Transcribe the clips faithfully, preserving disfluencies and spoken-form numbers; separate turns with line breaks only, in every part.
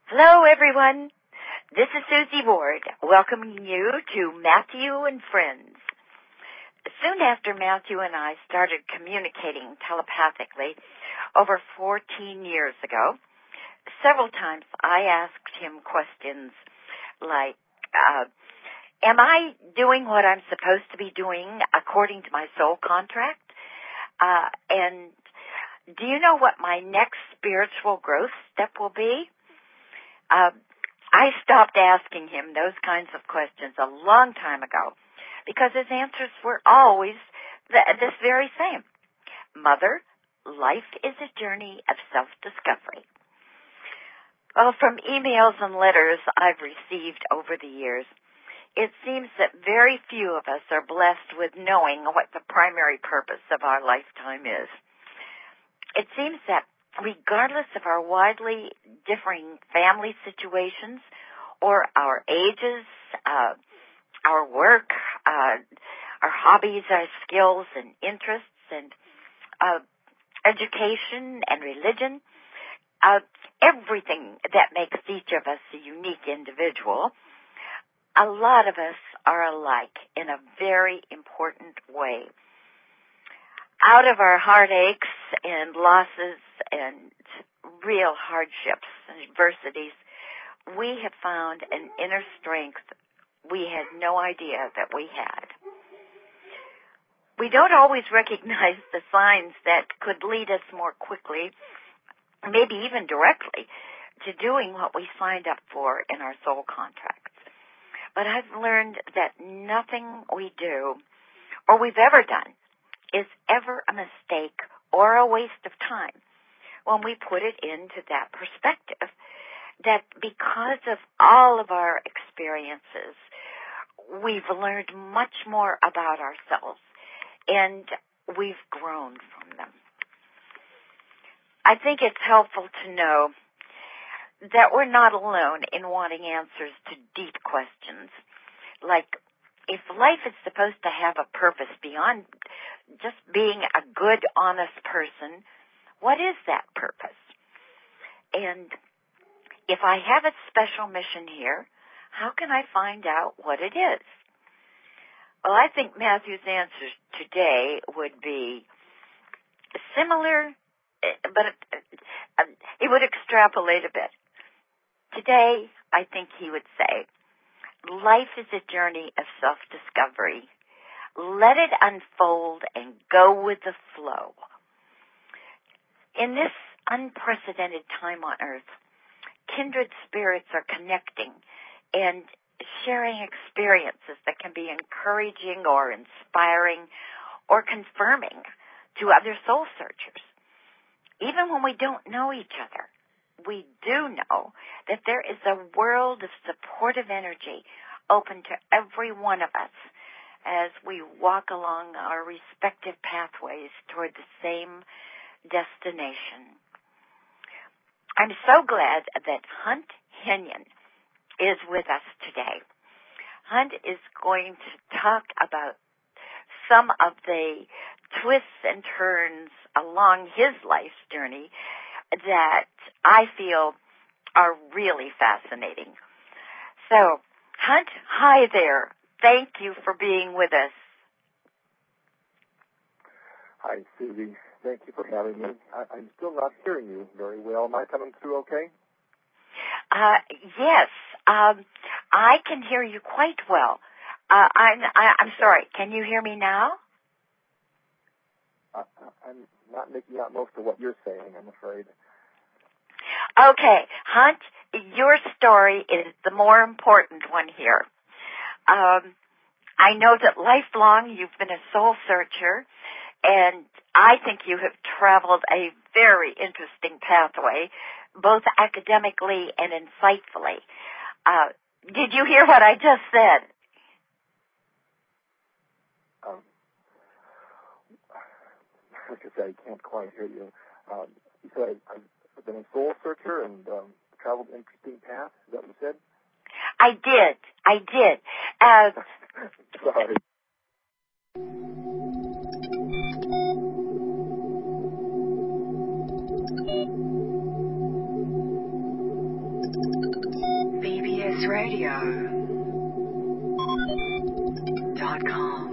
Hello, everyone. This is Susie Ward, welcoming you to Matthew and Friends. Soon after Matthew and I started communicating telepathically over fourteen years ago, several times I asked him questions like, uh, am I doing what I'm supposed to be doing according to my soul contract? Uh, and do you know what my next spiritual growth step will be? Uh, I stopped asking him those kinds of questions a long time ago because his answers were always the, this very same. Mother, life is a journey of self-discovery. Well, from emails and letters I've received over the years, it seems that very few of us are blessed with knowing what the primary purpose of our lifetime is. It seems that regardless of our widely differing family situations or our ages, uh, our work, uh, our hobbies, our skills and interests and uh, education and religion, uh, everything that makes each of us a unique individual, a lot of us are alike in a very important way. Out of our heartaches and losses and real hardships and adversities, we have found an inner strength we had no idea that we had. We don't always recognize the signs that could lead us more quickly, maybe even directly, to doing what we signed up for in our soul contracts. But I've learned that nothing we do or we've ever done is ever a mistake or a waste of time when we put it into that perspective, that because of all of our experiences, we've learned much more about ourselves and we've grown from them. I think it's helpful to know that we're not alone in wanting answers to deep questions, like if life is supposed to have a purpose beyond just being a good, honest person, what is that purpose? And if I have a special mission here, how can I find out what it is? Well, I think Matthew's answers today would be similar, but he would extrapolate a bit. Today, I think he would say, life is a journey of self-discovery. Let it unfold and go with the flow. In this unprecedented time on earth, kindred spirits are connecting and sharing experiences that can be encouraging or inspiring or confirming to other soul searchers. Even when we don't know each other, we do know that there is a world of supportive energy open to every one of us as we walk along our respective pathways toward the same destination. I'm so glad that Hunt Henyon is with us today. Hunt is going to talk about some of the twists and turns along his life's journey that I feel are really fascinating. So, Hunt, hi there. Thank you for being with us.
Hi, Susie. Thank you for having me. I, I'm still not hearing you very well. Am I coming through okay?
Uh, yes. Um, I can hear you quite well. Uh, I'm, I, I'm sorry. Can you hear me now?
I, I'm not making out most of what you're saying, I'm afraid.
Okay. Hunt, your story is the more important one here. Um, I know that lifelong you've been a soul searcher, and I think you have traveled a very interesting pathway, both academically and insightfully. Uh, did you hear what I just said?
Um, like I said, I can't quite hear you. Um, you said I've been a soul searcher and um, traveled an interesting path. Is that what you said?
I did. I did. Uh,
Sorry.
radio dot com.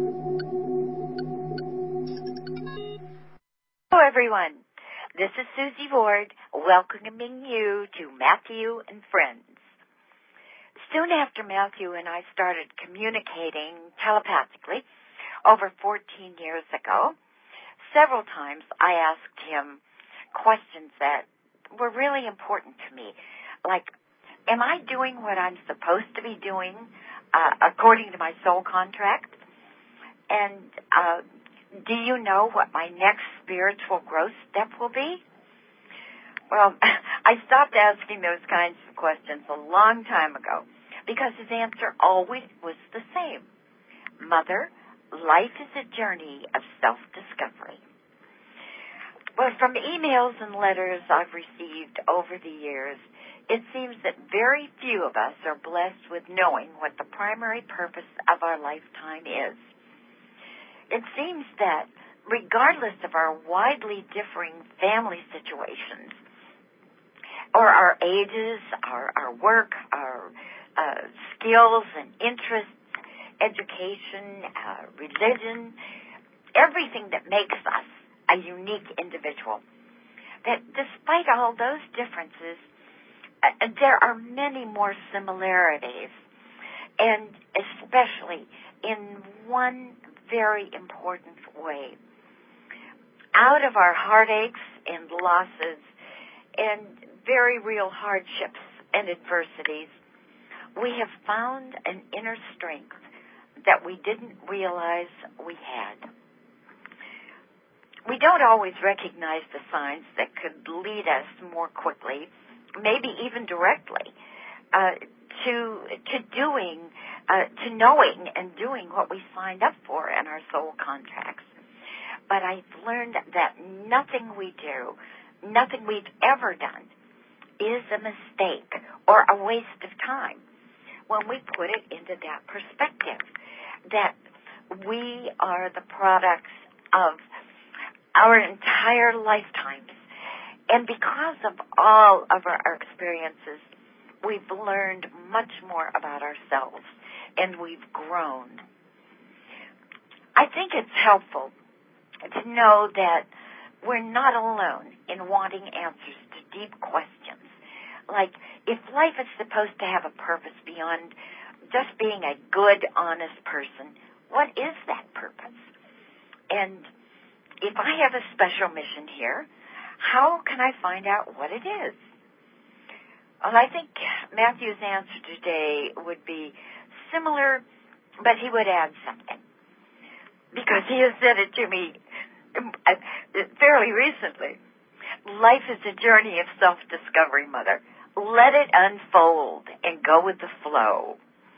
Hello, everyone. This is Susie Ward, welcoming you to Matthew and Friends. Soon after Matthew and I started communicating telepathically over fourteen years ago, several times I asked him questions that were really important to me, like, am I doing what I'm supposed to be doing uh, according to my soul contract? And uh, do you know what my next spiritual growth step will be? Well, I stopped asking those kinds of questions a long time ago because his answer always was the same. Mother, life is a journey of self-discovery. Well, from emails and letters I've received over the years, it seems that very few of us are blessed with knowing what the primary purpose of our lifetime is. It seems that regardless of our widely differing family situations, or our ages, our, our work, our uh, skills and interests, education, uh, religion, everything that makes us a unique individual, that despite all those differences, uh, there are many more similarities, and especially in one very important way. Out of our heartaches and losses and very real hardships and adversities, we have found an inner strength that we didn't realize we had. We don't always recognize the signs that could lead us more quickly, maybe even directly, uh, to to doing, uh, to knowing and doing what we signed up for in our soul contracts. But I've learned that nothing we do, nothing we've ever done, is a mistake or a waste of time when we put it into that perspective, that we are the products of our entire lifetimes. And because of all of our, our experiences, we've learned much more about ourselves, and we've grown. I think it's helpful to know that we're not alone in wanting answers to deep questions. Like, if life is supposed to have a purpose beyond just being a good, honest person, what is that purpose? And if I have a special mission here, how can I find out what it is? Well, I think Matthew's answer today would be similar, but he would add something, because he has said it to me fairly recently. Life is a journey of self-discovery, Mother. Let it unfold and go with the flow.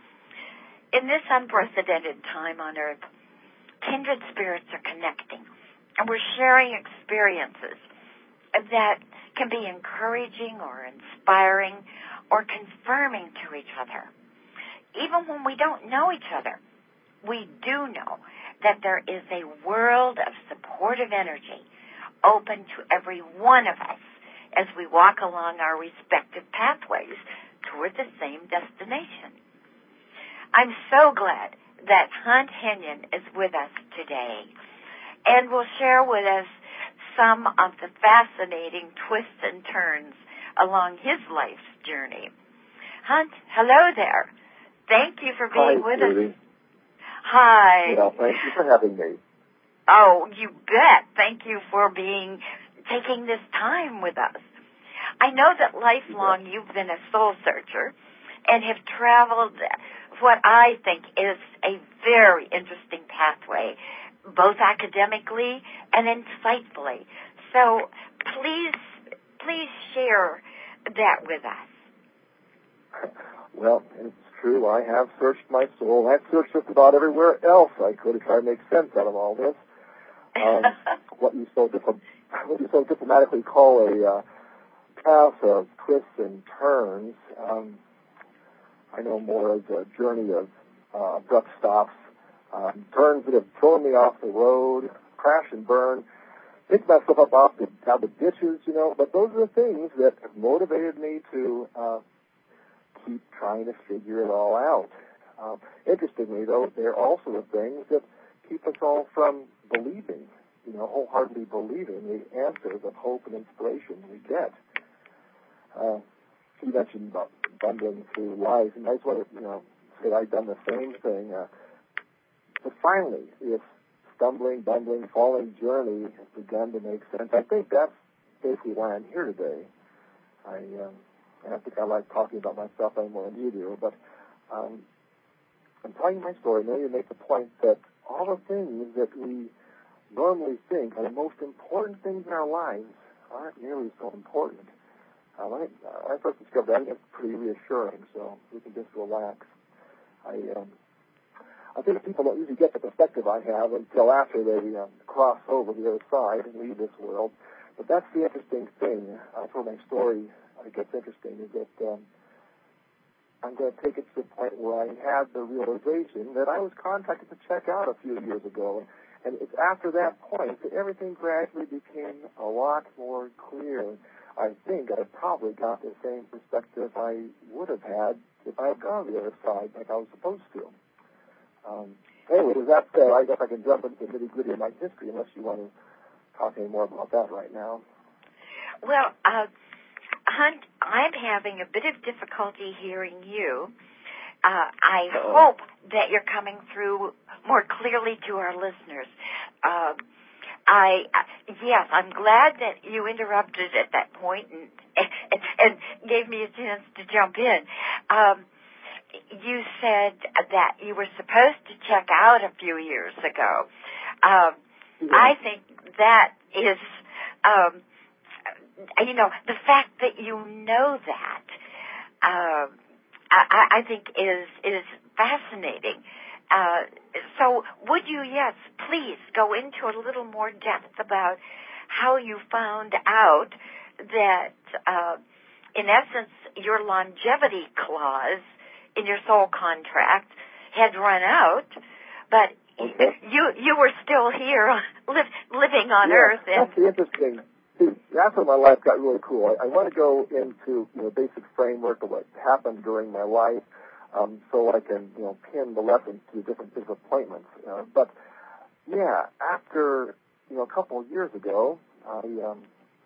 In this unprecedented time on Earth, kindred spirits are connecting, and we're sharing experiences that can be encouraging or inspiring or confirming to each other. Even when we don't know each other, we do know that there is a world of supportive energy open to every one of us as we walk along our respective pathways toward the same destination. I'm so glad that Hunt Henyon is with us today and will share with us some of the fascinating twists and turns along his life's journey. Hunt, hello there. Thank you for being
Hi,
with
Judy.
us. Hi.
Well, thank you for having me.
Oh, you bet. Thank you for being taking this time with us. I know that lifelong you've been a soul searcher and have traveled what I think is a very interesting pathway, both academically and insightfully. So please, please share that with us.
Well, it's true. I have searched my soul. I've searched just about everywhere else I could to try to make sense out of all this. Um, what you so dipl- what you so diplomatically call a uh, path of twists and turns, um, I know more as a journey of uh, abrupt stops, um, turns that have thrown me off the road, crash and burn, pick myself up off the, out of the ditches, you know. But those are the things that have motivated me to uh, keep trying to figure it all out. Um, interestingly, though, they're also the things that keep us all from believing, you know, wholeheartedly believing the answers of hope and inspiration we get. Uh, you mentioned about bumbling through life, and I just want to, you know, say I've done the same thing. Uh, but finally, this stumbling, bumbling, falling journey has begun to make sense. I think that's basically why I'm here today. I, um, I don't think I like talking about myself any more than you do, but um, I'm telling you my story now to make the point that all the things that we normally think are the most important things in our lives aren't nearly so important. Uh, when, I, uh, when I first discovered that, I think it's pretty reassuring, so we can just relax. I, um, I think people don't usually get the perspective I have until after they um, cross over the other side and leave this world. But that's the interesting thing. Uh, for my story, I think it's interesting, is that um, I'm going to take it to the point where I had the realization that I was contracted to check out a few years ago. And it's after that point that everything gradually became a lot more clear. I think I probably got the same perspective I would have had if I had gone the other side like I was supposed to. Um, anyway, with that said, I guess I can jump into the nitty-gritty of my history unless you want to talk any more about that right now.
Well, uh, Hunt, I'm having a bit of difficulty hearing you. Uh, I
Uh-oh.
hope that you're coming through more clearly to our listeners. Uh, I uh, yes, I'm glad that you interrupted at that point and, and, and gave me a chance to jump in. Um, you said that you were supposed to check out a few years ago. Um,
Yeah.
I think that is, um, you know, the fact that you know that, uh, I, I think is is fascinating. Uh, so would you, yes, please go into a little more depth about how you found out that, uh, in essence, your longevity clause in your soul contract had run out, but
Okay.
you you were still here, live, living on
yeah,
Earth. And
that's the interesting. See, that's when my life got really cool. I, I want to go into you know basic framework of what happened during my life, um, so I can you know pin the lessons to different disappointments. Uh, but yeah, after you know a couple of years ago, I um,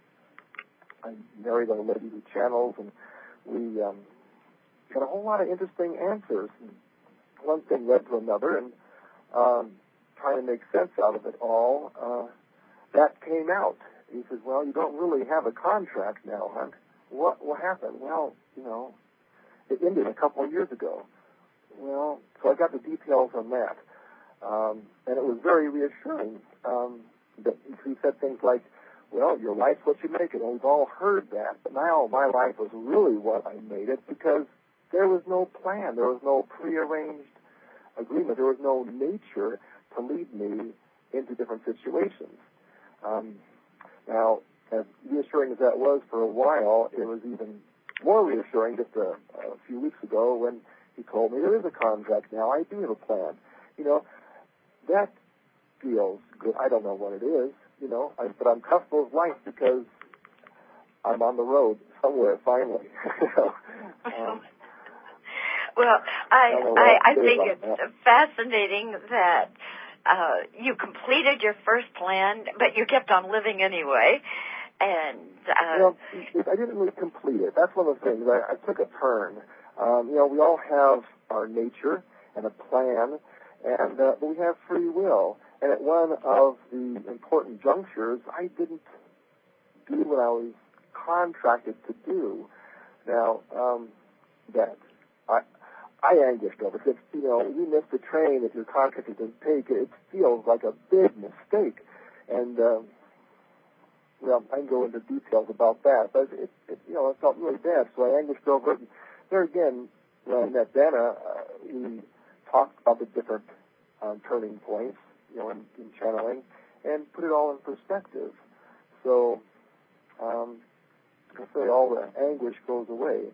I married a lady who channels, and we um, got a whole lot of interesting answers. And one thing led to another, and um, trying to make sense out of it all, uh, that came out. He says, well, you don't really have a contract now, Hunt. What what happened? Well, you know, it ended a couple of years ago. Well, so I got the details on that. Um, and it was very reassuring. Um, that he said things like, well, your life's what you make it. And we've all heard that. But now my life was really what I made it because there was no plan. There was no prearranged agreement. There was no nature to lead me into different situations. Um, now, as reassuring as that was for a while, it was even more reassuring just a, a few weeks ago when he told me there is a contract now. I do have a plan. You know, that feels good. I don't know what it is, you know, I, but I'm comfortable with life because I'm on the road somewhere finally. um,
well, I
I,
I, I think it's
that.
fascinating that uh, you completed your first plan, but you kept on living anyway. And uh,
you know, I didn't really complete it. That's one of the things. I, I took a turn. Um, you know, we all have our nature and a plan, and uh, but we have free will. And at one of the important junctures, I didn't do what I was contracted to do. Now, um, that I I anguished over because you know you miss the train if you're contracted to take it. It feels like a big mistake, and. Um, Well, I can go into details about that, but it, it, you know, it felt really bad, so I anguished over it. And there again, when I met Dana, uh, we talked about the different um, turning points, you know, in, in channeling, and put it all in perspective. So, um, I say all the anguish goes away,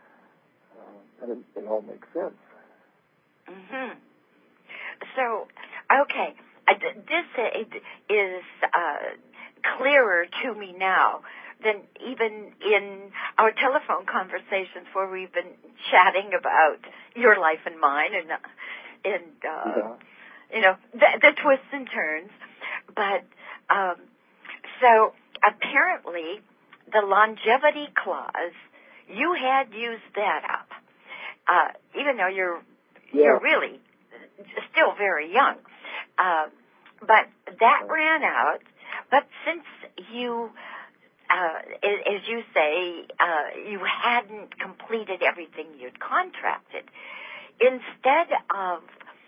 uh, and it, it all makes sense.
Mm-hmm. So, okay, uh, this uh, is uh, clearer to me now. than even in our telephone conversations where we've been chatting about your life and mine and and uh,
yeah.
you know the, the twists and turns. But um, so apparently the longevity clause, you had used that up, uh, even though you're
yeah.
you're really still very young. Uh, but that ran out. But since you, uh, as you say, uh, you hadn't completed everything you'd contracted, instead of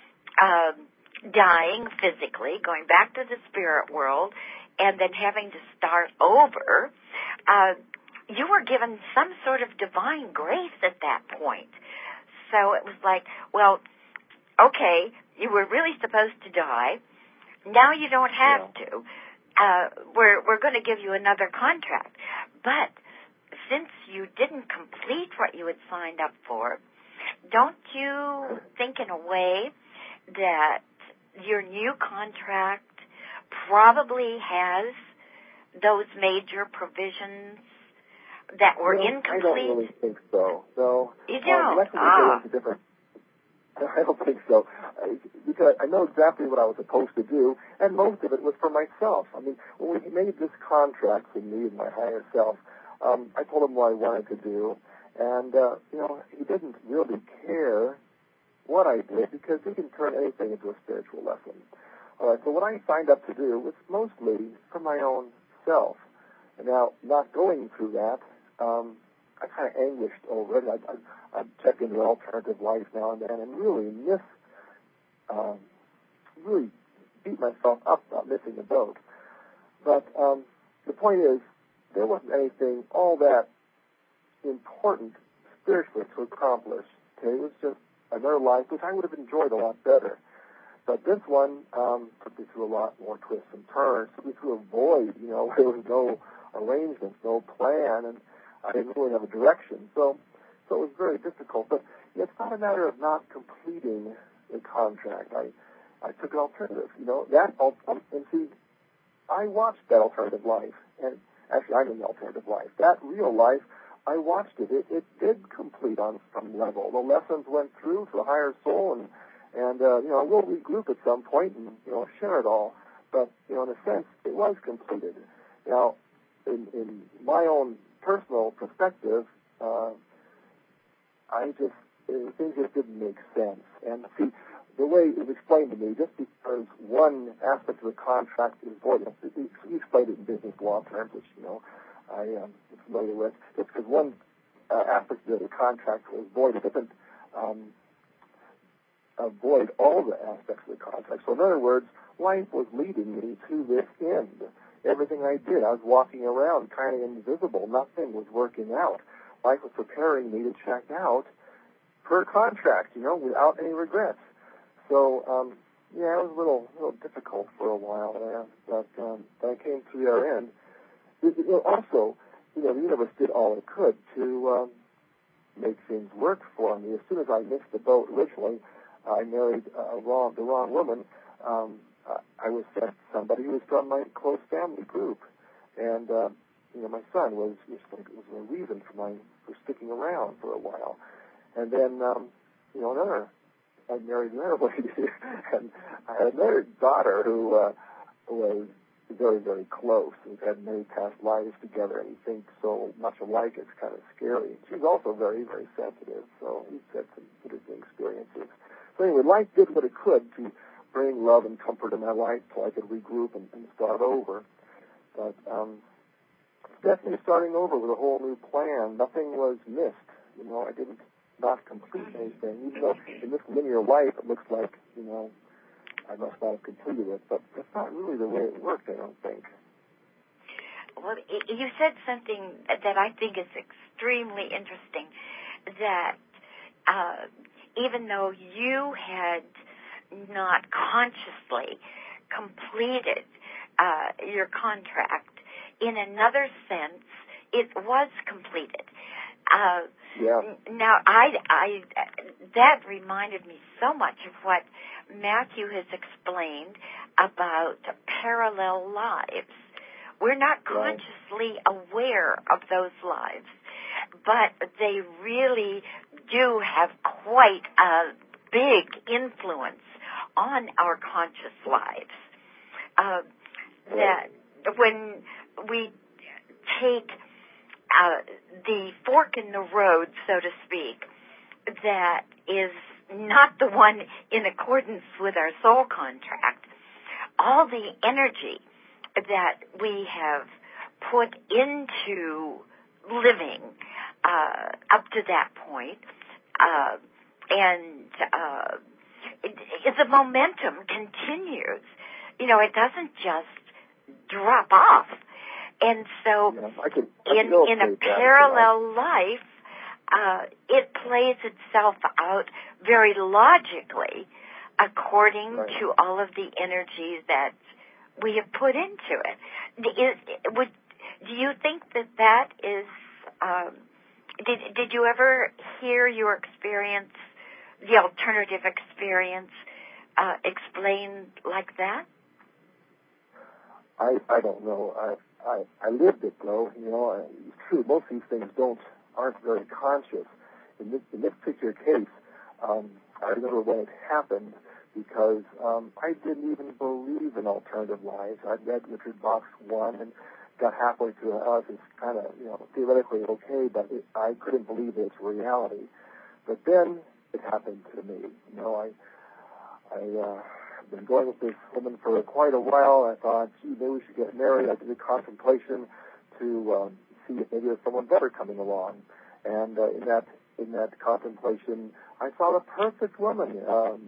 um, dying physically, going back to the spirit world, and then having to start over, uh, you were given some sort of divine grace at that point. So it was like, well, okay, you were really supposed to die. Now you don't have
yeah.
to. Uh, we're we're going to give you another contract. But since you didn't complete what you had signed up for, don't you think in a way that your new contract probably has those major provisions that were
no,
incomplete?
I don't really think so. No.
You don't?
Um, that's when
ah.
we go into different... I don't think so. I, because I know exactly what I was supposed to do, and most of it was for myself. I mean, when we made this contract with me and my higher self, um, I told him what I wanted to do, and, uh, you know, he didn't really care what I did because he can turn anything into a spiritual lesson. All right, so what I signed up to do was mostly for my own self. And now, not going through that, um, I kind of anguished over it. I, I, I check into alternative life now and then and really miss, um, really beat myself up about missing the boat. But um, the point is, there wasn't anything all that important spiritually to accomplish. Okay, it was just another life, which I would have enjoyed a lot better. But this one um, took me through a lot more twists and turns, took me through a void, you know, where there was no arrangements, no plan, and I didn't really have a direction. So so it was very difficult. But it's not a matter of not completing the contract. I, I took an alternative, you know. That um, and see, I watched that alternative life, and actually I'm in the alternative life. That real life, I watched it. It, it did complete on some level. The lessons went through to the higher soul, and And, uh, you know, we'll regroup at some point and, you know, share it all. But, you know, in a sense, it was completed. Now, in, in my own personal perspective, uh, I just, uh, things just didn't make sense. And, see, the way it was explained to me, just because one aspect of the contract is void, he explained it in business law terms, which, you know, I am familiar with, just because one uh, aspect of the contract was void, it doesn't um, avoid all the aspects of the contract. So in other words, life was leading me to this end. Everything I did, I was walking around kind of invisible. Nothing was working out. Life was preparing me to check out per contract, you know, without any regrets. So, um, yeah, it was a little, little difficult for a while there, but um, when I came to the other end, it, you know, also, you know, the universe did all it could to um, make things work for me. As soon as I missed the boat originally, I married uh, wrong, the wrong woman. Um, I was sent somebody who was from my close family group, and uh, you know, my son was was, was a reason for my for sticking around for a while. And then, um, you know, another, I married another lady, and I had another daughter who uh, was very, very close. We've had many past lives together, and we think so much alike. It's kind of scary. She's also very, very sensitive, so we've had some interesting experiences. So anyway, life did what it could to bring love and comfort in my life so I could regroup and, and start over. But um, definitely starting over with a whole new plan. Nothing was missed. You know, I didn't not complete anything. Even though in this linear life it looks like, you know, I must not have completed it. But that's not really the way it worked, I don't think.
Well, you said something that I think is extremely interesting, that uh, even though you had not consciously completed uh, your contract, in another sense, it was completed. Uh,
yeah.
Now, I, I, that reminded me so much of what Matthew has explained about parallel lives, We're not
Right.
consciously aware of those lives, but they really do have quite a big influence on our conscious lives. Uh, that when we take uh, the fork in the road, so to speak, that is not the one in accordance with our soul contract, all the energy that we have put into living uh, up to that point, uh, and uh, it, it, the momentum continues. You know, it doesn't just drop off. And so
yeah, I can, I
in,
can
in a
illustrate that,
parallel life, uh, it plays itself out very logically according
Right.
to all of the energy that we have put into it. Is, would, do you think that that is, um, did, did you ever hear your experience, the alternative experience, uh, explained like that?
I, I don't know. I, I, I lived it though. You know, I, it's true. Most of these things don't aren't very conscious. In this in this particular case, um, I remember when it happened because um, I didn't even believe in alternative lives. I'd read Richard Bach's one and got halfway through it. Oh, it's kind of you know theoretically okay, but it, I couldn't believe it's reality. But then it happened to me. You know, I I. Uh, been going with this woman for quite a while. I thought, gee, maybe we should get married. I did a contemplation to um, see if maybe there's someone better coming along. And uh, in that in that contemplation, I saw the perfect woman. Um,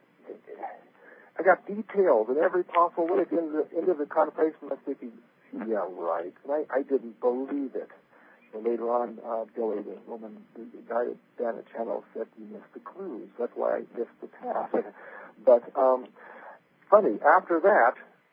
I got details in every possible way. At the end of the, end of the contemplation, I was thinking, yeah, right. And I, I didn't believe it. And later on, uh, Billy, the woman, the, the guy at Dan Channel said, you missed the clues. That's why I missed the path. But um, funny, after that,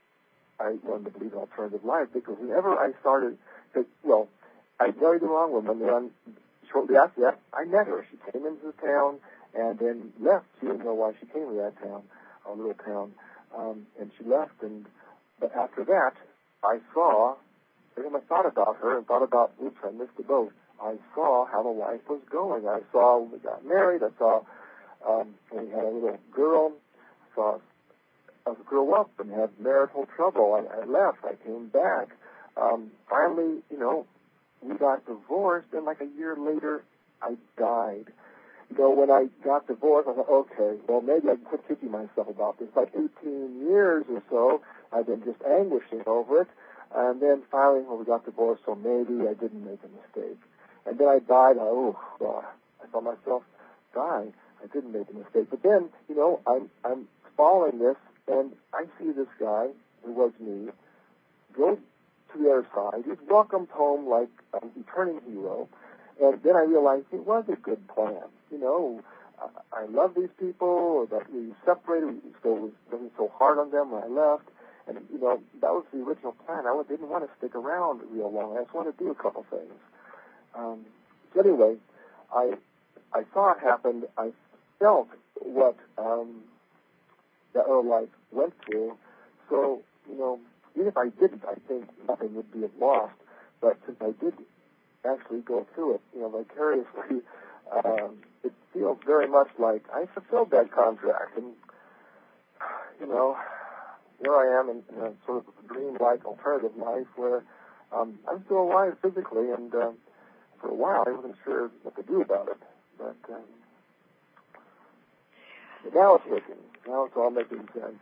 I wanted to believe in alternative life because whenever I started, cause, well, I married the wrong woman, and then shortly after that, I met her. She came into the town and then left. She didn't know why she came to that town, a little town, um, and she left. And but after that, I saw, every time I thought about her and thought about, oops, I missed the boat, I saw how the life was going. I saw when we got married. I saw um, when we had a little girl. I saw I grew up and had marital trouble. I, I left. I came back. Um, finally, you know, we got divorced, and like a year later, I died. You know, when I got divorced, I thought, okay, well, maybe I can quit kicking myself about this. Like eighteen years or so, I've been just anguishing over it. And then finally, when we got divorced, so maybe I didn't make a mistake. And then I died. I, oh, God, I saw myself die. I didn't make a mistake. But then, you know, I'm I'm following this, and I see this guy, who was me, go to the other side. He's welcomed home like a returning hero. And then I realized it was a good plan. You know, I, I love these people, that we separated, so it was, wasn't so hard on them when I left. And, you know, that was the original plan. I didn't want to stick around real long. I just wanted to do a couple things. Um, so anyway, I I saw it happen. I felt what um, that other life went through. So, you know, even if I didn't, I think nothing would be lost. But since I did actually go through it, you know, vicariously, um, it feels very much like I fulfilled that contract. And, you know, here I am in, in a sort of dream-like alternative life where um, I'm still alive physically, and uh, for a while I wasn't sure what to do about it. But, um, but now it's working. Now it's all making sense.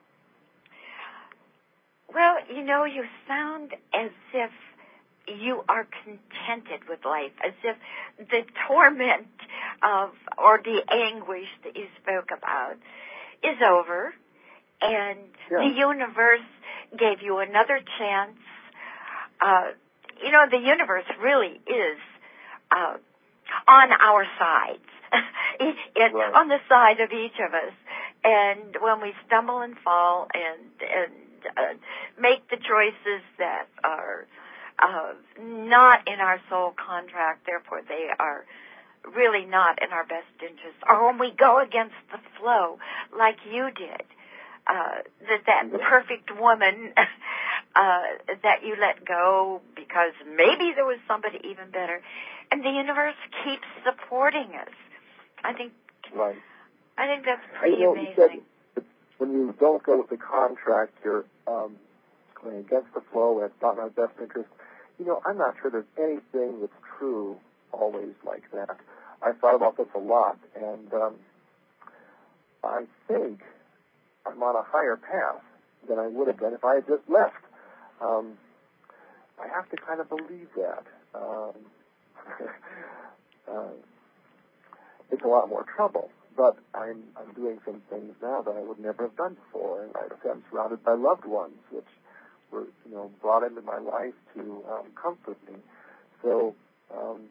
Well, you know, you sound as if you are contented with life, as if the torment of or the anguish that you spoke about is over, and
Yeah.
the universe gave you another chance. Uh, you know, the universe really is uh, on our sides, it, it,
Right.
on the side of each of us. And when we stumble and fall and and uh, make the choices that are uh, not in our soul contract, therefore they are really not in our best interest, or when we go against the flow like you did, uh, that that perfect woman uh, that you let go because maybe there was somebody even better. And the universe keeps supporting us. I think,
right.
I think that's pretty
you know,
amazing.
You said when you don't go with the contract, you're um, going against the flow, and it's not in our best interest. You know, I'm not sure there's anything that's true always like that. I thought about this a lot, and um, I think I'm on a higher path than I would have been if I had just left. Um, I have to kind of believe that. Um, uh, it's a lot more trouble, but I'm I'm doing some things now that I would never have done before, and like I said, I'm surrounded by loved ones, which were you know brought into my life to um, comfort me. So um,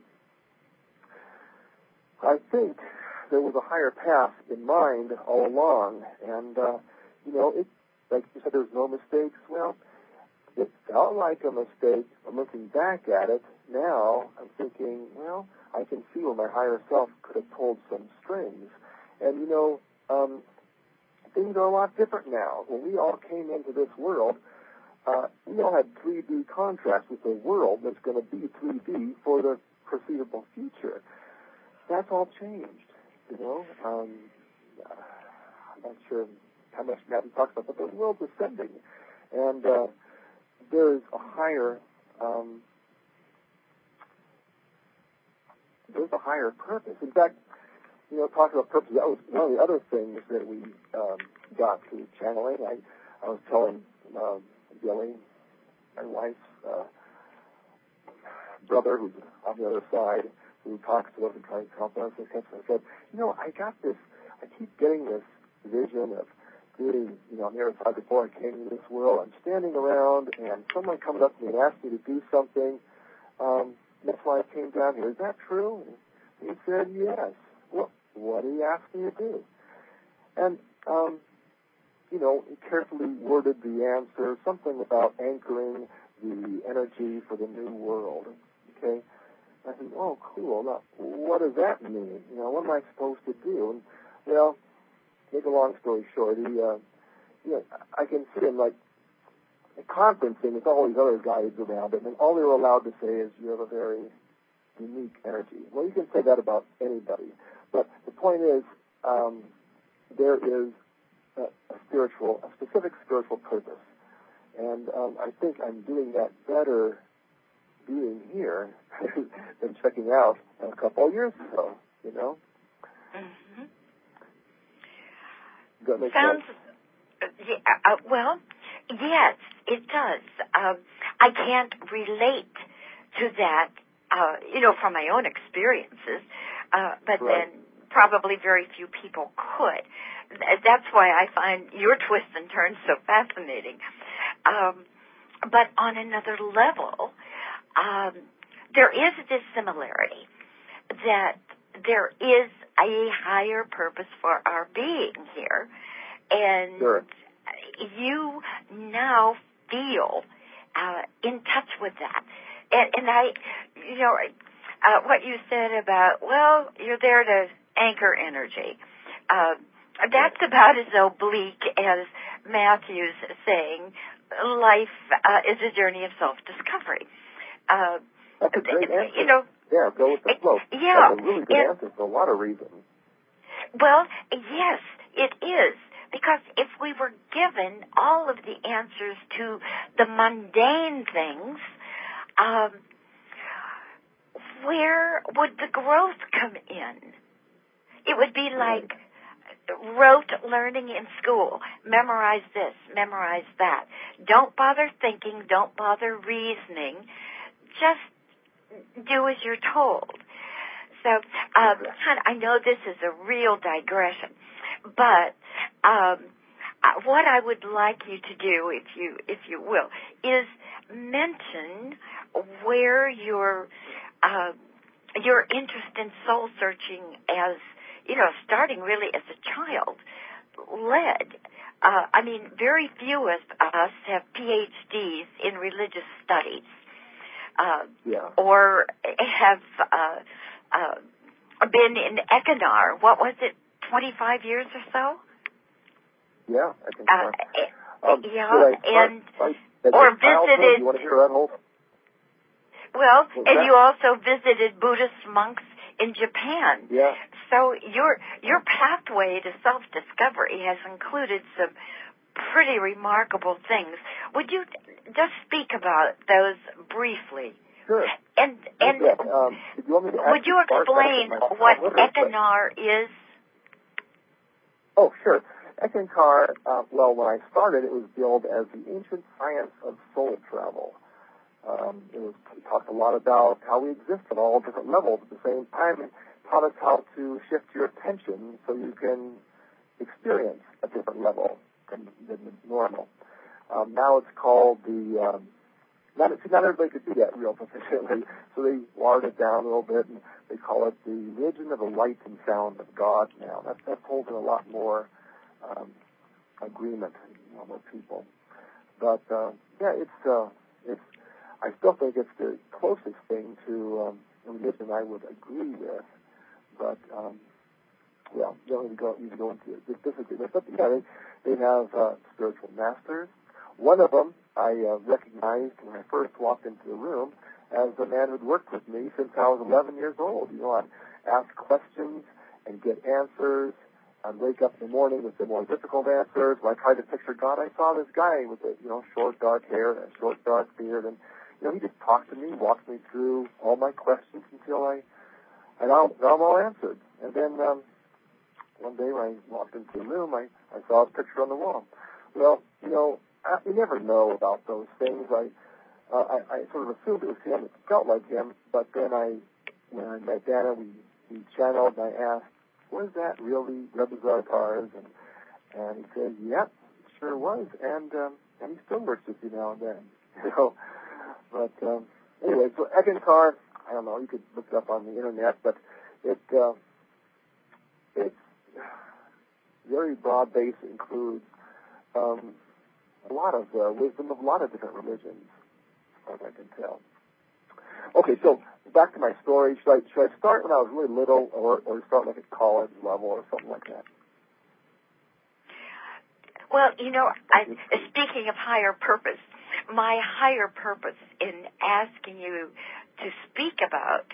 I think there was a higher path in mind all along, and uh, you know, it like you said, there's no mistakes. Well, it felt like a mistake. I'm looking back at it now. I'm thinking, well, I can see where my higher self could have pulled some strings, and you know, um, things are a lot different now. When we all came into this world, uh, we all had three D contracts with the world that's going to be three D for the foreseeable future. That's all changed, you know. Um, I'm not sure how much Matthew talks about, but the world's ascending, and uh, there is a higher, um, there's a higher purpose. In fact, you know, talking about purpose, that was one of the other things that we um, got through channeling. I, I was telling um, Billy, my wife's uh, brother, who's on the other side, who talks to us and tries to help us, and I said, you know, I got this, I keep getting this vision of being, you know, on the other side before I came into this world. I'm standing around, and someone comes up to me and asks me to do something. Um, that's why I came down here. Is that true? And he said, yes. Well, what did he ask me to do? And, um, you know, he carefully worded the answer, something about anchoring the energy for the new world, okay? I said, oh, cool. Now, what does that mean? You know, what am I supposed to do? And, well, make a long story short, he, uh, you know, I can see him, like, conferencing with all these other guys around him, and all they were allowed to say is, you have a very unique energy. Well, you can say that about anybody. But the point is, um, there is a, a spiritual, a specific spiritual purpose. And um, I think I'm doing that better being here than checking out a couple of years ago, you know?
Mm-hmm.
Does that make
Sounds,
sense?
uh, yeah, uh, well, yes, it does. Um, I can't relate to that, uh, you know, from my own experiences, uh, but
right.
then probably very few people could. That's why I find your twists and turns so fascinating. Um, but on another level, um, there is this similarity that there is a higher purpose for our being here, and
sure.
you now feel uh, in touch with that. And, and I, you know, uh, what you said about, well, you're there to anchor energy. Uh, that's about as oblique as Matthew's saying, life uh, is a journey of self-discovery. Uh,
That's a great answer.
You know,
yeah, go with the flow.
Yeah.
That's a really good
and,
answer for a lot of reasons.
Well, yes, it is. Because if we were given all of the answers to the mundane things, um, where would the growth come in? It would be like rote learning in school. Memorize this, memorize that. Don't bother thinking, don't bother reasoning. Just do as you're told. So, um, I know this is a real digression, but um, what I would like you to do, if you if you will, is mention where your uh, your interest in soul searching, as you know, starting really as a child, led. Uh, I mean, very few of us have P H Ds in religious studies, uh,
yeah.
or have uh, uh, been in Ekinar. What was it, twenty-five years or so?
Yeah, I think
Uh,
so. Um,
yeah,
I start,
and
I, That
or
childhood,
visited.
you want to hear that whole?
Well,
What's
and
that?
you also visited Buddhist monks in Japan.
Yeah.
So your your pathway to self-discovery has included some pretty remarkable things. Would you just speak about those briefly?
Sure.
And and
yeah. um, if you want me to
would you explain what Ekankar is?
Oh, sure. Ekankar, uh, well, when I started, it was billed as the ancient science of soul travel. Um, it was it talked a lot about how we exist at all different levels at the same time, and taught us how to shift your attention so you can experience a different level than, than normal. Um, now it's called the, um, not, not everybody could do that real proficiently, so they watered it down a little bit, and they call it the religion of the light and sound of God now. That's, that's holding a lot more um, agreement among people. But, uh, yeah, it's, uh, it's, I still think it's the closest thing to um, a religion I would agree with, but, um, well, you don't need to go, need to go into this specifically. But, yeah, they, they have uh, spiritual masters. One of them I uh, recognized when I first walked into the room as a man who'd worked with me since I was eleven years old. You know, I'd ask questions and get answers. I'd wake up in the morning with the more difficult answers. When I tried to picture God, I saw this guy with a, you know, short, dark hair and a short, dark beard. And, you know, he just talked to me, walked me through all my questions until I had all, got them all answered. And then um, one day when I walked into the room, I, I saw a picture on the wall. Well, you know, I, you never know about those things. I, uh, I, I sort of assumed it was him. It felt like him. But then I, when I met Dana, we, we channeled, and I asked, was that really Rebbe Zartars? And, and he said, yep, it sure was. And, um, and he still works with you now and then. So, but um, anyway, so Ekankar, I don't know, you could look it up on the internet, but it uh, it's very broad-based. It includes um, a lot of uh, wisdom of a lot of different religions, as I can tell. Okay, so back to my story. Should I, should I start when I was really little, or, or start like at college level or something like that?
Well, you know, I, speaking of higher purpose, my higher purpose in asking you to speak about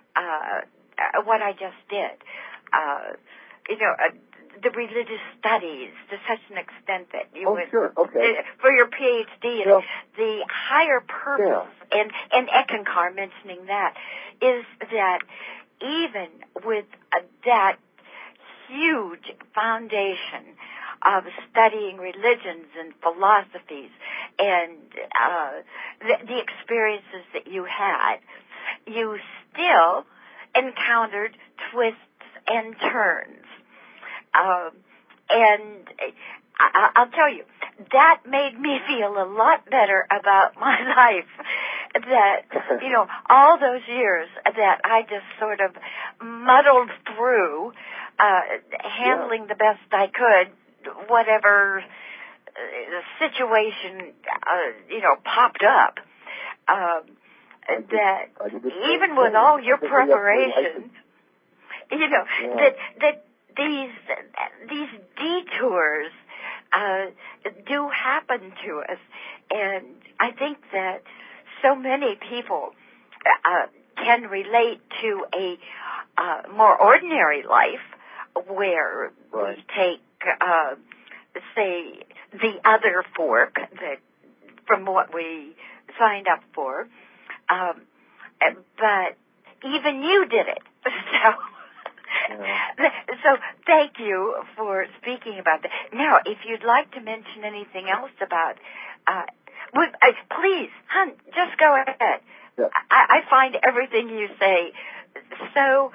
uh, what I just did, uh, you know, uh, the religious studies to such an extent that you
oh,
would,
sure. okay.
uh, for your PhD,
yeah.
the higher purpose,
yeah.
and, and Ekankar mentioning that, is that even with uh, that huge foundation of studying religions and philosophies and uh, the, the experiences that you had, you still encountered twists and turns. Um, and I, I'll tell you, that made me feel a lot better about my life. That, you know, all those years that I just sort of muddled through, uh, handling
yeah.
the best I could, whatever uh, situation, uh, you know, popped up. Um,
did,
that even with
thing.
all your preparation, you know,
yeah.
that that these these detours uh, do happen to us, and I think that so many people uh, can relate to a uh, more ordinary life where
right.
we take, uh, say, the other fork that from what we signed up for, um, but even you did it, so.
Yeah.
So thank you for speaking about that. Now, if you'd like to mention anything else about, uh, would, uh, please, hon, just go ahead.
Yeah.
I, I find everything you say so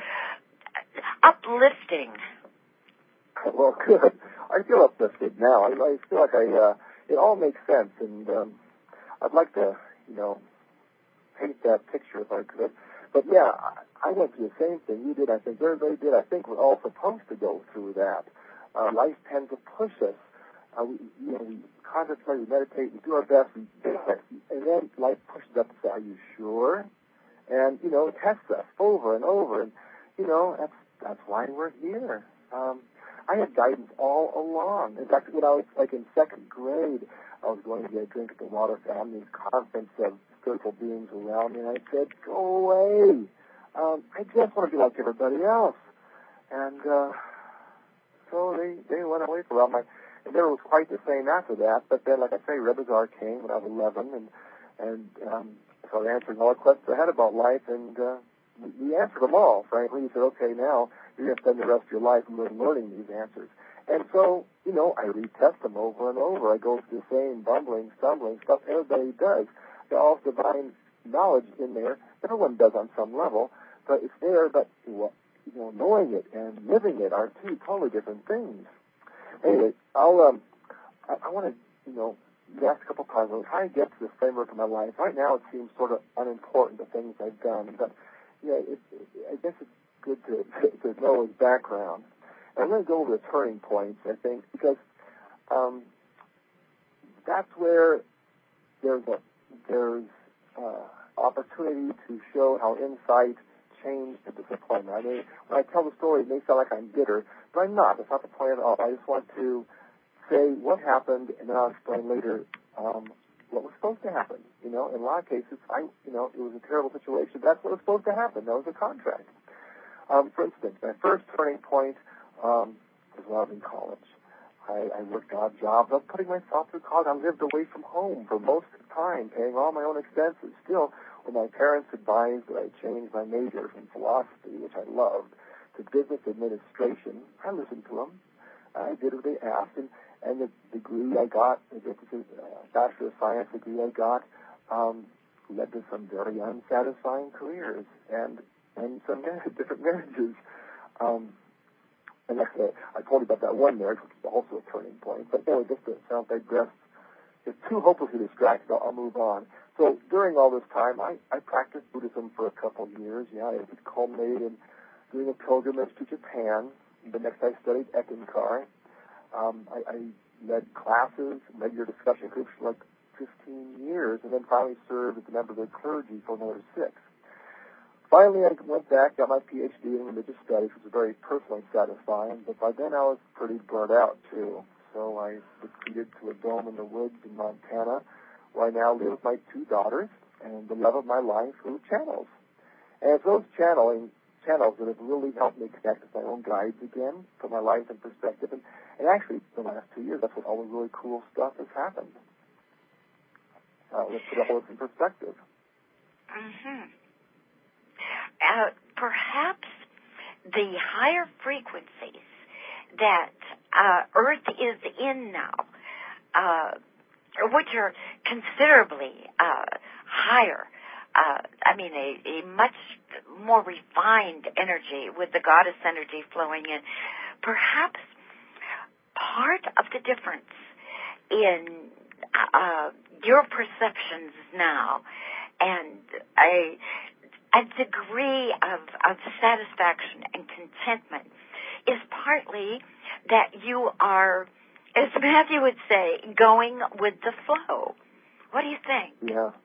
uplifting.
Well, good. I feel uplifted now. I, I feel like I, uh, it all makes sense, and um, I'd like to, you know, paint that picture if I could. But yeah, I went through the same thing you did. I think everybody did. I think we're all supposed to go through that. Uh, life tends to push us. Uh, we, you know, we contemplate, we meditate, we do our best, we, and then life pushes up and says, "Are you sure?" And you know, it tests us over and over. And you know, that's that's why we're here. Um, I had guidance all along. In fact, when I was like in second grade, I was going to get a drink at the water fountain, these conference of spiritual beings around me, and I said, go away. Um, I just want to be like everybody else. And uh, so they, they went away for a while. My, and there was quite the same after that. But then, like I say, Rebbe Czar came when I was eleven, and, and um, started answering all the questions I had about life, and uh, we answered them all, frankly. He said, okay, now you're going to spend the rest of your life learning these answers. And so, you know, I retest them over and over. I go through the same bumbling, stumbling stuff everybody does. There's all divine knowledge in there. Everyone does on some level, but it's there. But, you know, knowing it and living it are two totally different things. Anyway, I'll, um, I, I want to, you know, you asked a couple times, well, how do I get to the framework of my life? Right now it seems sort of unimportant, the things I've done, but, yeah, it, it, I guess it's good to, to know his background. I'm going to go over the turning points, I think, because um, that's where there's a there's uh, opportunity to show how insight changed the disappointment. I mean, when I tell the story, it may sound like I'm bitter, but I'm not. That's not the point at all. I just want to say what happened, and then I'll explain later um, what was supposed to happen. You know, in a lot of cases, I, you know, it was a terrible situation. That's what was supposed to happen. That was a contract. Um, for instance, my first turning point Um, was when I was in college. I, I worked odd jobs. I was putting myself through college. I lived away from home for most of the time, paying all my own expenses. Still, when my parents advised that I change my major from philosophy, which I loved, to business administration, I listened to them. I did what they asked, and, and the degree I got, the uh, Bachelor of Science degree I got, um, led to some very unsatisfying careers and, and some different marriages. Um, And actually, I told you about that one marriage, which is also a turning point. But anyway, just to sound digress, it's too hopelessly distracted. I'll, I'll move on. So during all this time, I, I practiced Buddhism for a couple of years. Yeah, it culminated in doing a pilgrimage to Japan. The next I studied Eckankar. Um, I, I led classes, led your discussion groups for like fifteen years, and then finally served as a member of the clergy for another six. Finally, I went back, got my P H D in religious studies, which was very personally satisfying, but by then I was pretty burnt out, too. So I retreated to a dome in the woods in Montana, where I now live with my two daughters, and the love of my life through channels. And it's those channeling channels that have really helped me connect with my own guides again, put my life in perspective. And, and actually, the last two years, that's when all the really cool stuff has happened. Uh, let's put all this in perspective.
Mm-hmm. Uh, perhaps the higher frequencies that uh, Earth is in now, uh, which are considerably uh, higher, uh, I mean, a, a much more refined energy with the goddess energy flowing in, perhaps part of the difference in uh, your perceptions now and a A degree of, of satisfaction and contentment is partly that you are, as Matthew would say, going with the flow. What do you think?
Yeah.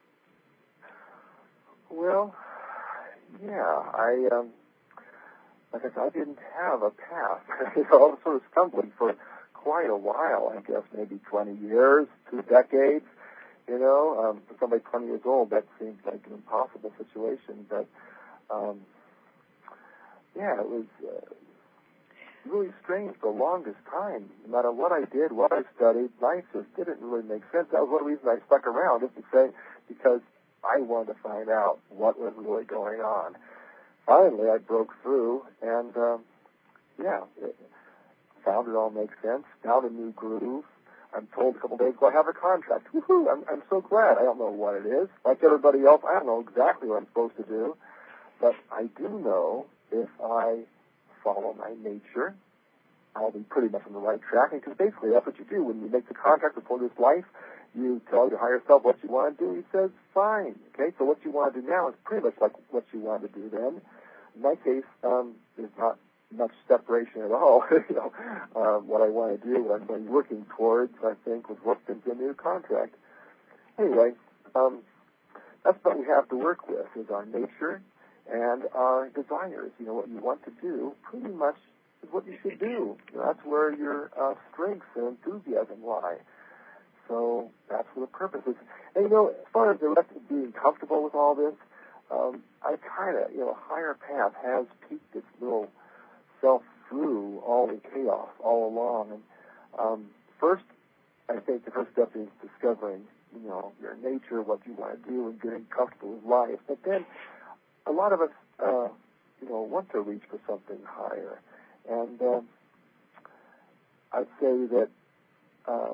Well, yeah, I, um, like I said, I didn't have a path. You know, I was sort of stumbling for quite a while, I guess, maybe twenty years, two decades. You know, um, for somebody twenty years old, that seems like an impossible situation. But, um, yeah, it was uh, really strange for the longest time. No matter what I did, what I studied, life just didn't really make sense. That was one reason I stuck around, is to say, because I wanted to find out what was really going on. Finally, I broke through, and, um, yeah, it, found it all makes sense, found a new groove. I'm told a couple days ago I have a contract. Woohoo! I'm, I'm so glad. I don't know what it is. Like everybody else, I don't know exactly what I'm supposed to do. But I do know if I follow my nature, I'll be pretty much on the right track. Because basically that's what you do. When you make the contract before this life, you tell your higher self what you want to do. He says, fine. Okay, so what you want to do now is pretty much like what you want to do then. In my case, um, there's not much separation at all. You know, um, what I want to do, what I'm working towards, I think, was worked into a new contract. Anyway, um, that's what we have to work with, is our nature and our desires. You know, what you want to do pretty much is what you should do. You know, that's where your uh, strengths and enthusiasm lie. so that's what the purpose is. And, you know, as far as the rest of being comfortable with all this, um, I kind of, you know, higher path has peeked its little self through all the chaos all along. And um, first, I think the first step is discovering, you know, your nature, what you want to do, and getting comfortable with life. But then a lot of us, uh, you know, want to reach for something higher. And um, I'd say that uh,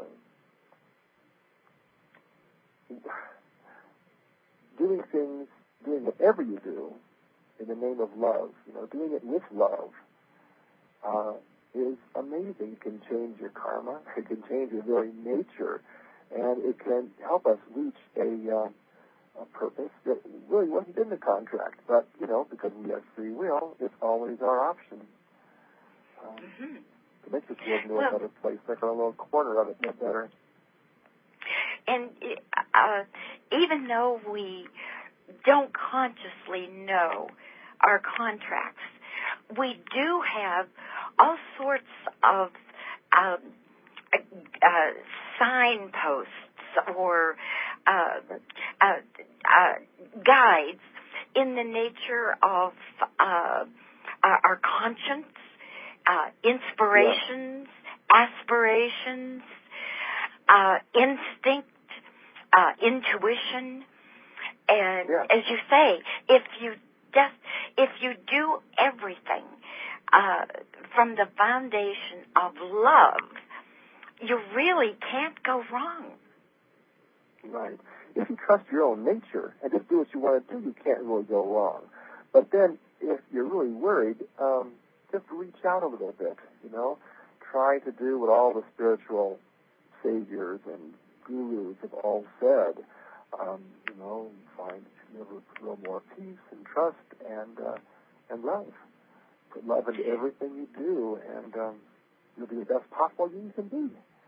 doing things, doing whatever you do in the name of love, you know, doing it with love, uh, is amazing. It can change your karma. It can change your very nature. And it can help us reach a, uh, a purpose that really wasn't in the contract. But, you know, because we have free will, it's always our option. Um, mm-hmm. It makes us live into well, a better place, make our little corner of it get better.
And uh, even though we don't consciously know our contracts, we do have all sorts of um, uh, signposts or uh, uh, uh, guides in the nature of uh, our conscience, uh, inspirations, yeah. aspirations, uh, instinct, uh, intuition, and
yeah.
as you say, if you just if you do everything uh, from the foundation of love, you really can't go wrong.
Right. If you trust your own nature and just do what you want to do, you can't really go wrong. But then, if you're really worried, um, just reach out a little bit. You know, try to do what all the spiritual saviors and gurus have all said. Um, you know, find a little more peace and trust and uh, and love. Put love into everything you do, and um, you'll be the best possible you can be.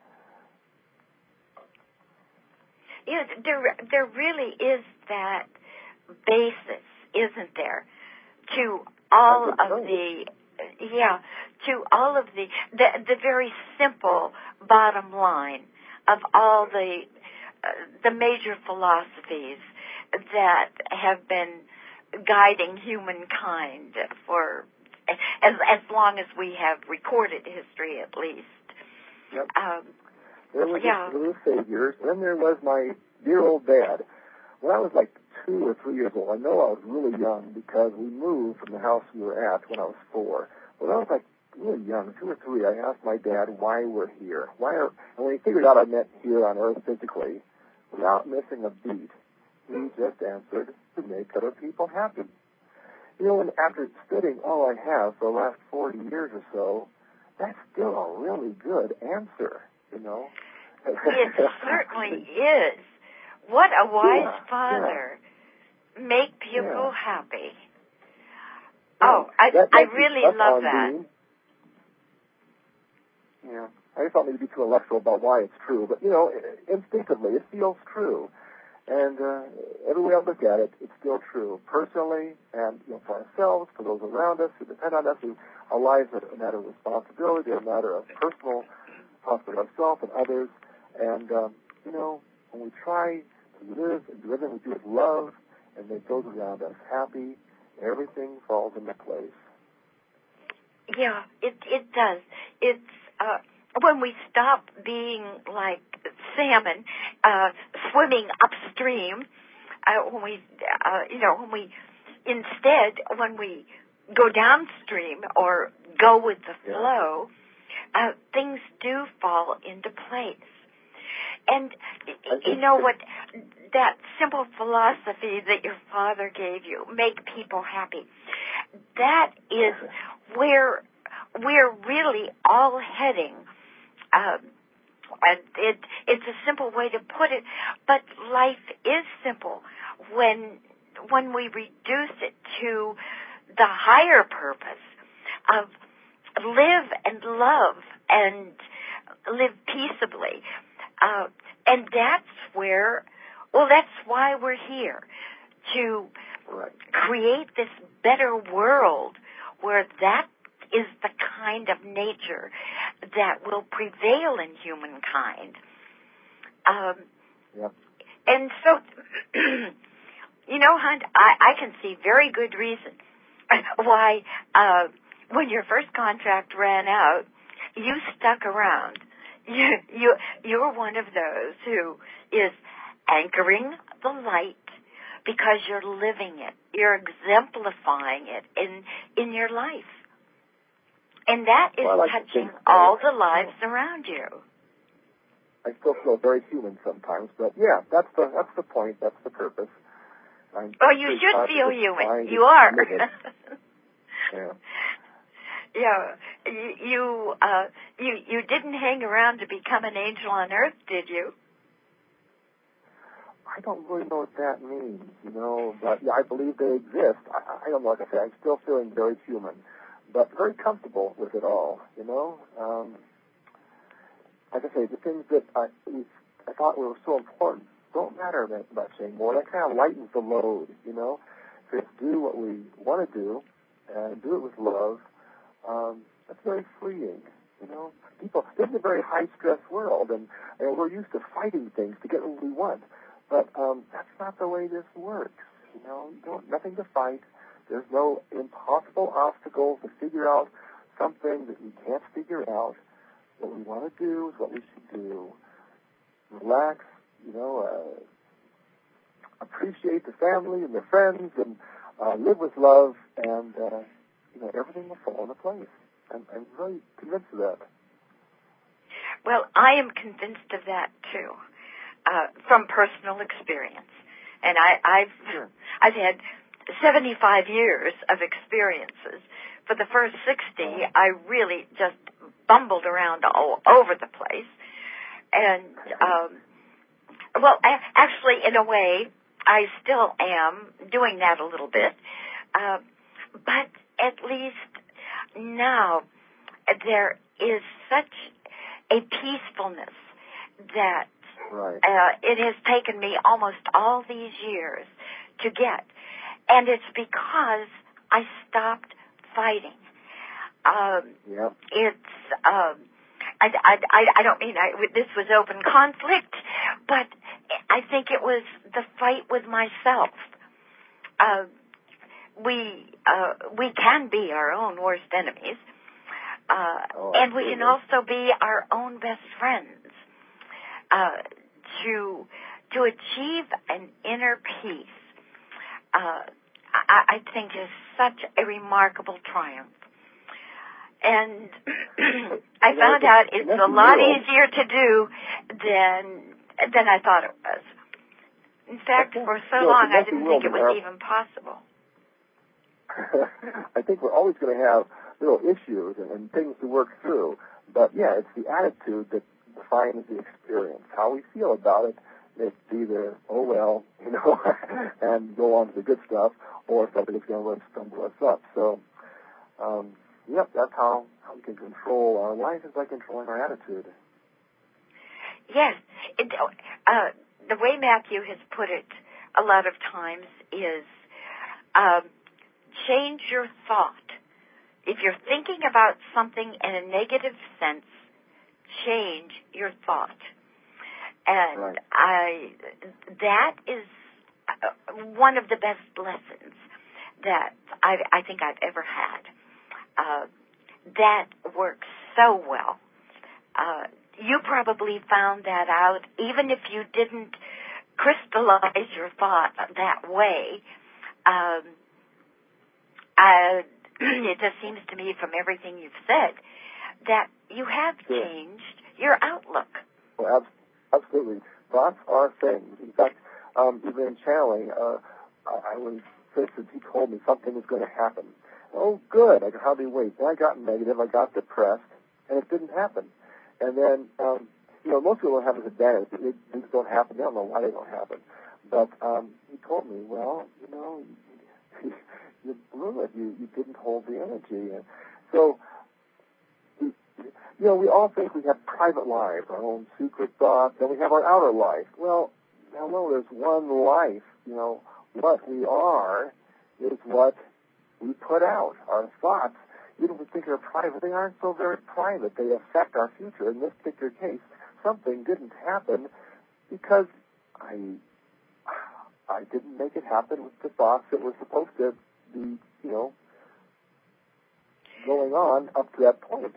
Yeah, there there really is that basis, isn't there, to all of
so.
the yeah, to all of the, the the very simple bottom line of all the uh, the major philosophies that have been guiding humankind for as as long as we have recorded history, at least.
Yep.
Um,
there was
yeah.
the little saviors, and then there was my dear old dad. When I was like two or three years old, I know I was really young because we moved from the house we were at when I was four. When I was like really young, two or three, I asked my dad why we're here. Why are, and when he figured out I meant here on Earth physically, without missing a beat, he just answered, to make other people happy. You know, and after studying all I have for the last forty years or so, that's still a really good answer, you know.
It certainly is. What a wise
yeah,
father. Yeah. Make people
yeah.
happy.
Yeah,
oh, I
that,
I really love that.
Being, yeah, I just don't need to be too intellectual about why it's true, but, you know, instinctively, it feels true. And uh, every way I look at it, it's still true. Personally, and you know, for ourselves, for those around us who depend on us, who, our lives are a matter of responsibility, a matter of personal responsibility of ourselves and others. And, um, you know, when we try to live and do everything we do with love and make those around us happy, everything falls into place.
Yeah, it it does. It's uh, when we stop being like salmon uh, swimming upstream. Uh, when we, uh, you know, when we instead when we go downstream or go with the flow, uh, things do fall into place. And you know what? That simple philosophy that your father gave you, make people happy, that is where we're really all heading. Um, and it, it's a simple way to put it, but life is simple when when we reduce it to the higher purpose of live and love and live peaceably. Uh, and that's where, well, that's why we're here, to create this better world where that is the kind of nature that will prevail in humankind. Um,
Yep.
and so, you know, Hunt, I, I can see very good reasons why uh, when your first contract ran out, you stuck around. You, you, you're one of those who is anchoring the light because you're living it. You're exemplifying it in in your life. And that is
well, like
touching
so.
all the lives around you.
I still feel very human sometimes, but yeah, that's the that's the point. That's the purpose. I'm
Oh, you
pretty
should
conscious
feel
of
human.
trying to
You are.
live it. Yeah.
Yeah, you you, uh, you you didn't hang around to become an angel on earth, did you?
I don't really know what that means, you know, but yeah, I believe they exist. I, I don't know, like I said, I'm still feeling very human, but very comfortable with it all, you know. Um, like I say, the things that I, we, I thought were so important don't matter that much anymore. That kind of lightens the load, you know. Just do what we want to do and do it with love. Um, that's very freeing, you know. People, this is a very high-stress world, and, and we're used to fighting things to get what we want. But um, that's not the way this works, you know. You don't, nothing to fight. There's no impossible obstacles to figure out something that we can't figure out. What we want to do is what we should do. Relax, you know, uh, appreciate the family and the friends, and uh, live with love, and, uh, you know, everything will fall into place. I'm, I'm really convinced of that.
Well, I am convinced of that, too, uh, from personal experience. And I, I've,
Sure.
I've had seventy-five years of experiences. For the first sixty, I really just bumbled around all over the place. And, um, well, a- actually, in a way, I still am doing that a little bit. Uh, but at least now there is such a peacefulness that
Right.
uh, it has taken me almost all these years to get. And it's because I stopped fighting. Um,
Yep.
it's, um, I, I, I, I don't mean I, this was open conflict, but I think it was the fight with myself. Uh, we, uh, we can be our own worst enemies, uh,
Oh,
and we can
absolutely.
also be our own best friends. Uh, to, to achieve an inner peace, uh, I, I think is such a remarkable triumph. And I found out it's a lot easier to do than than I thought it was. In fact, for so long, I didn't think it was even possible.
I think we're always going to have little issues and, and things to work through. But, yeah, it's the attitude that defines the experience. How we feel about it makes either, oh, well, you know, and go on to the good stuff, or something that's going to stumble us up. So, um, yep, that's how, how we can control our life, is by controlling our attitude.
Yes. It, uh, the way Matthew has put it a lot of times is um, change your thought. If you're thinking about something in a negative sense, change your thought. And
right.
I, that is one of the best lessons that I, I think I've ever had. Uh, that works so well. Uh, you probably found that out, even if you didn't crystallize your thought that way. Um, uh, it just seems to me from everything you've said that you have
Sure.
changed your outlook.
Well, ab- absolutely. Thoughts are things. In fact, um, even in channeling, uh, I, I was, for instance, he told me something was going to happen. Oh, good. I could hardly wait. Then I got negative. I got depressed, and it didn't happen. And then, um, you know, most people don't have this advantage. It, things don't happen. They don't know why they don't happen. But um, he told me, well, you know, you, you blew it. You, you didn't hold the energy. And so, you know, we all think we have private lives, our own secret thoughts, and we have our outer life. Well, hello, there's one life. You know, what we are is what we put out. Our thoughts, even if we think they're private, they aren't so very private. They affect our future. In this particular case, something didn't happen because I I didn't make it happen with the thoughts that were supposed to be, you know, going on up to that point.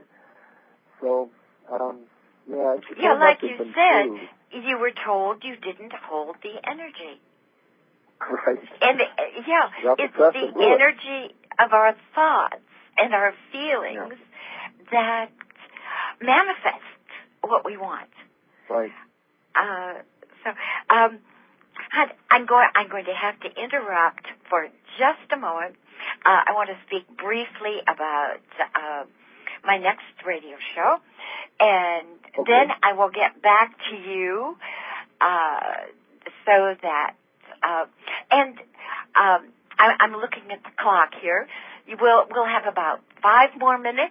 So, um, yeah. It's
yeah,
so
like
much
you
has been
said,
true.
you were told you didn't hold the energy.
Right.
And, uh, yeah,
Not
it's
the
the
it.
energy of our thoughts and our feelings
yeah.
that manifest what we want.
Right.
Uh, so, um, I'm going, I'm going to have to interrupt for just a moment. Uh, I want to speak briefly about uh, my next radio show, and
okay.
then I will get back to you uh, so that, uh, and um, I, I'm looking at the clock here. You will, we'll have about five more minutes.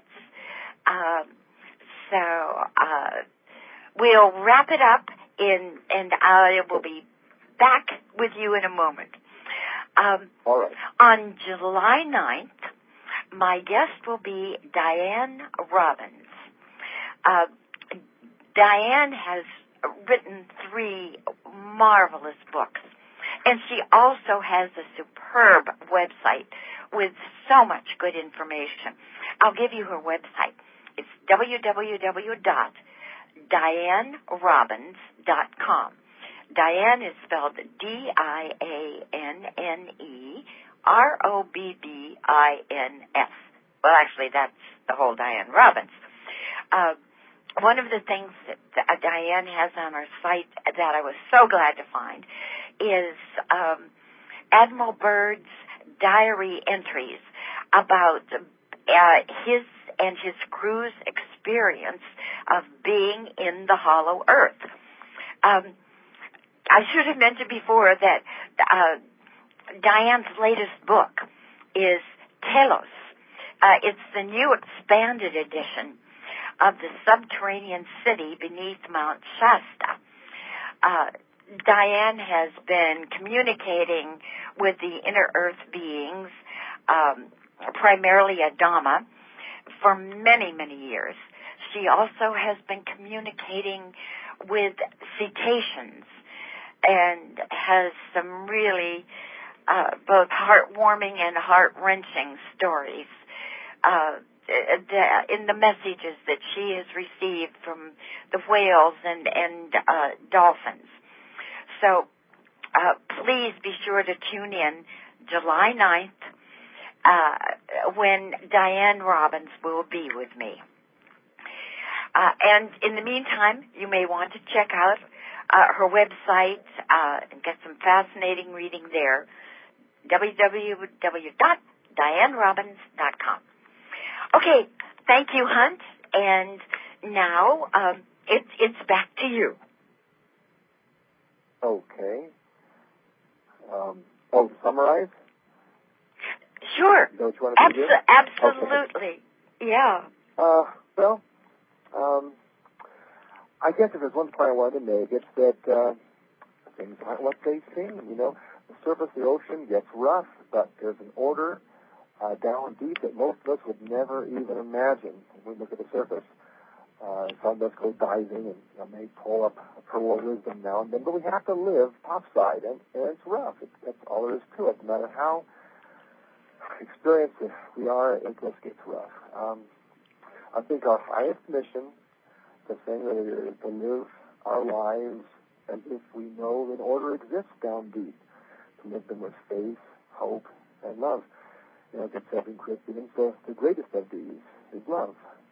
Um, so uh, we'll wrap it up in, and I will be back with you in a moment. Um,
All right.
On July ninth, my guest will be Diane Robbins. Uh, Diane has written three marvelous books, and she also has a superb website with so much good information. I'll give you her website. It's w w w dot diane robbins dot com. Diane is spelled D I A N N E R O B B I N S. Well, actually, that's the whole Diane Robbins. Uh, one of the things that uh, Diane has on her site that I was so glad to find is um, Admiral Byrd's diary entries about uh, his and his crew's experience of being in the hollow earth. Um, I should have mentioned before that uh, Diane's latest book is Telos. Uh, it's the new expanded edition of the subterranean city beneath Mount Shasta. Uh, Diane has been communicating with the inner earth beings, um, primarily Adama, for many, many years. She also has been communicating with cetaceans and has some really uh, both heartwarming and heart-wrenching stories uh, in the messages that she has received from the whales and, and uh, dolphins. So uh, please be sure to tune in July ninth uh, when Diane Robbins will be with me. Uh, and in the meantime, you may want to check out uh, her website uh, and get some fascinating reading there, w w w dot diane robbins dot com. Okay, thank you, Hunt, and now um, it's it's back to you.
Okay. Um, oh, to summarize?
Sure.
Is that what you want to do?
Abso- absolutely.
Okay.
Yeah.
Uh, well, um, I guess if there's one point I wanted to make, it's that uh, things aren't what they seem. You know, the surface of the ocean gets rough, but there's an order uh, down deep that most of us would never even imagine when we look at the surface. Uh, some of us go diving and you know, may pull up a pearl of wisdom now and then, but we have to live topside, and, and it's rough. It, that's all there is to it. No matter how experienced we are, it just gets rough. Um, I think our highest mission, the thing earlier, is to live our lives as if we know that order exists down deep, to live them with faith, hope, and love. You know, as it says in Corinthians, the, the greatest of these is love.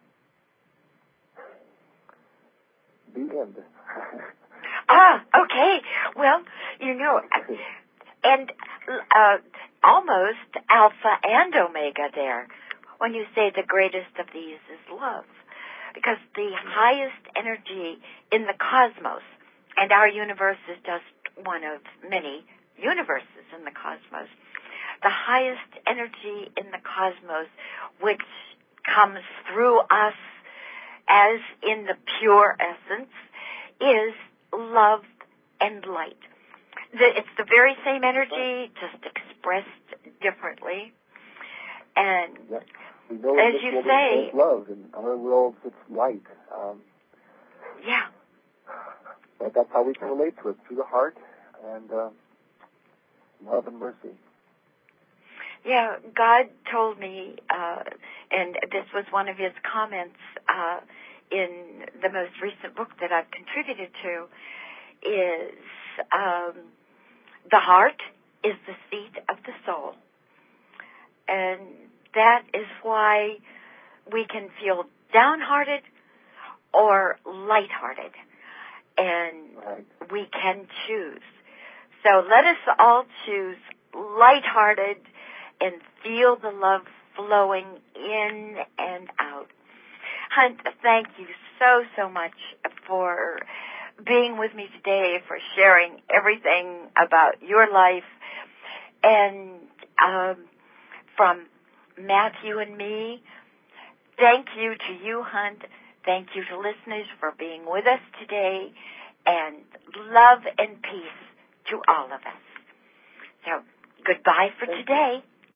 The end.
Ah, okay. Well, you know, and uh, almost alpha and omega there when you say the greatest of these is love. Because the highest energy in the cosmos, and our universe is just one of many universes in the cosmos, the highest energy in the cosmos, which comes through us as in the pure essence, is love and light. The, it's the very same energy, just expressed differently. And
yep. We know
as
this
you
world
say,
is love, in other worlds it's light. Um,
yeah.
But that's how we can relate to it, through the heart and uh, love and mercy.
Yeah, God told me, uh, and this was one of his comments uh, in the most recent book that I've contributed to, is um, the heart is the seat of the soul. And that is why we can feel downhearted or lighthearted. And
Right.
we can choose. So let us all choose lighthearted and feel the love flowing in and out. Hunt, thank you so, so much for being with me today, for sharing everything about your life. And um, from Matthew and me, thank you to you, Hunt. Thank you to listeners for being with us today. And love and peace to all of us. So, goodbye for today.